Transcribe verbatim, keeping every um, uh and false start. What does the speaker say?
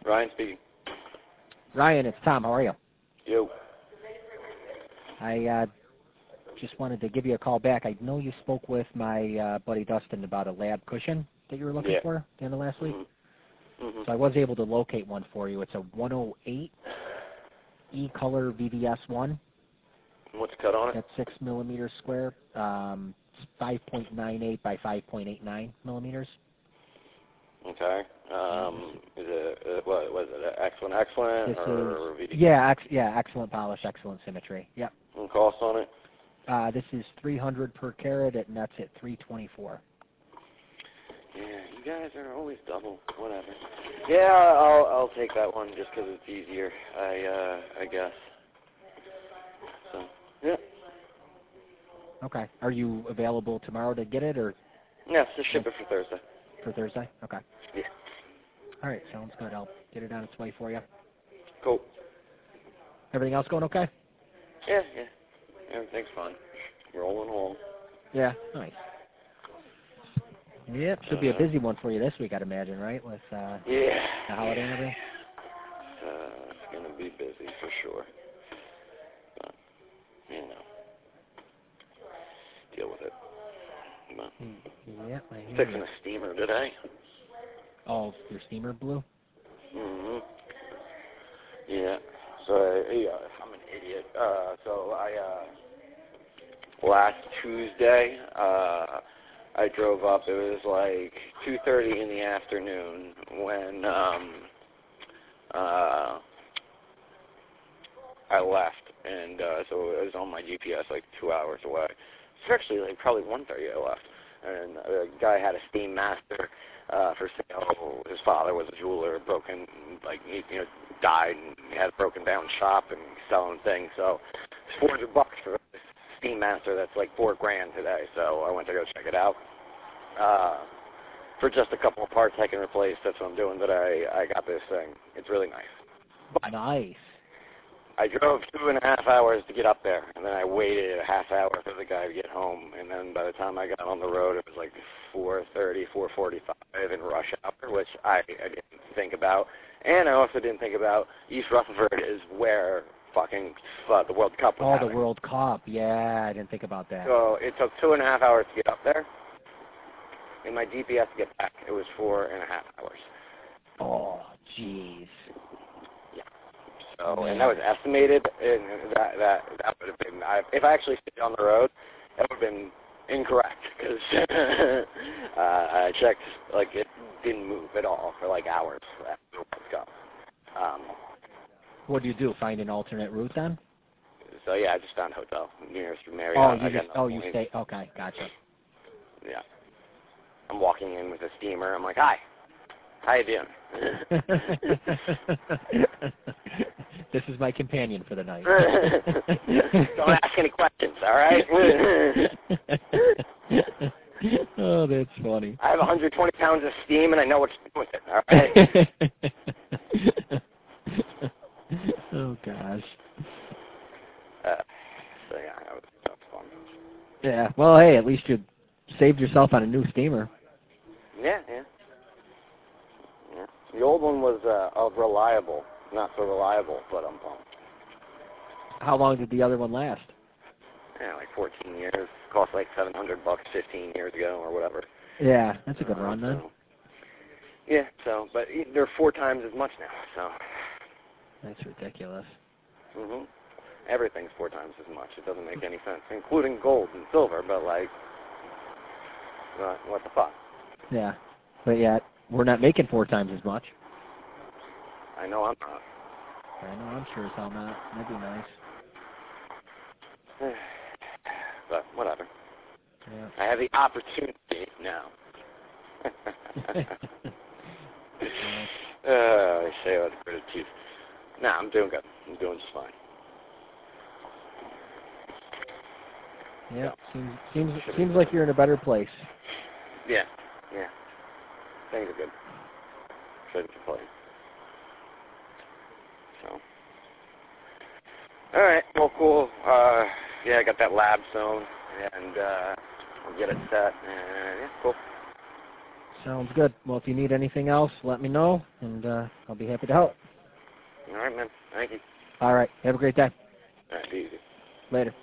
Ryan speaking. Ryan, it's Tom. How are you? You. I uh, just wanted to give you a call back. I know you spoke with my uh, buddy Dustin about a lab cushion that you were looking Yeah. for at the end of last week. Mm-hmm. Mm-hmm. So I was able to locate one for you. It's a one oh eight E-Color V V S one. What's cut on it? That's six millimeters square. Um, it's five point nine eight by five point eight nine millimeters. Okay. Um, is it uh, what was it? Excellent, excellent, This or is V D? yeah, ex- yeah, excellent polish, excellent symmetry. Yep. And cost on it? Uh, this is three hundred per carat, and that's at three twenty-four. Yeah, you guys are always double. Whatever. Yeah, I'll I'll take that one just 'cause it's easier. I uh I guess. So yeah. Okay. Are you available tomorrow to get it, or Yeah, so ship it for Thursday. for Thursday? Okay. Yeah. All right, sounds good. I'll get it on its way for you. Cool. Everything else going okay? Yeah, yeah. Everything's fine. Rolling along. Yeah. Nice. Yep. Should be a busy one for you this week, I'd imagine, right? With uh, Yeah. the holiday and everything. Uh, it's gonna be busy for sure. But you know, deal with it. But Yep. I hear fixing you. a steamer today. Oh, your steamer blew? Mhm. Yeah. So yeah, I'm an idiot. Uh, so I uh, last Tuesday, uh, I drove up. It was like two thirty in the afternoon when um, uh, I left, and uh, so it was on my G P S like two hours away. It's actually like probably one thirty I left, and a guy had a Steam Master uh, for sale. His father was a jeweler, broken, like he, you know, died, and he had a broken down shop and selling things. So it's four hundred bucks for a Steam Master. That's like four grand today. So I went to go check it out. Uh, for just a couple of parts I can replace. That's what I'm doing. But I I got this thing. It's really nice. But Nice. I drove two and a half hours to get up there, and then I waited a half hour for the guy to get home, and then by the time I got on the road, it was like four thirty, four forty-five in rush hour, which I, I didn't think about. And I also didn't think about East Rutherford is where fucking uh, the World Cup was Oh, happening. the World Cup. Yeah, I didn't think about that. So it took two and a half hours to get up there. In my G P S to get back, it was four and a half hours. Oh, jeez. So, and that was estimated, and that that that would have been I, if I actually stayed on the road, that would have been incorrect because uh, I checked, like it didn't move at all for like hours after the World Cup. Um, What do you do? Find an alternate route then? so yeah, I just found a hotel nearest Marriott. Oh, you I got just no oh you point. stay. Okay, gotcha. Yeah, I'm walking in with a steamer. I'm like, hi, how you doing? This is my companion for the night. Don't ask any questions, all right? Oh, that's funny. I have one hundred twenty pounds of steam, and I know what to do with it, all right? Oh, gosh. Uh, so, yeah, that was, that was fun. Yeah, well, hey, at least you saved yourself on a new steamer. Yeah, yeah. yeah. The old one was uh, of reliable, not so reliable, but I'm pumped. How long did the other one last? Yeah, like fourteen years. Cost like seven hundred bucks fifteen years ago or whatever. Yeah, that's a good uh, run then. So, yeah, so, but they're four times as much now, so. That's ridiculous. hmm Everything's four times as much. It doesn't make any sense, including gold and silver, but like, uh, what the fuck? Yeah, but yet we're not making four times as much. I know I'm not. I know, I'm sure as hell not. That'd be nice. But whatever. Yeah. I have the opportunity now. uh, I say it with gritted teeth. Nah, I'm doing good. I'm doing just fine. Yeah, seems seems seems like you're in a better place. Yeah, yeah. Things are good. Shouldn't complain. So. All right. Well, cool. Uh, yeah, I got that lab zone, and uh, I'll get it set. And yeah, cool. Sounds good. Well, if you need anything else, let me know, and uh, I'll be happy to help. All right, man. Thank you. All right. Have a great day. All right, be easy. Later.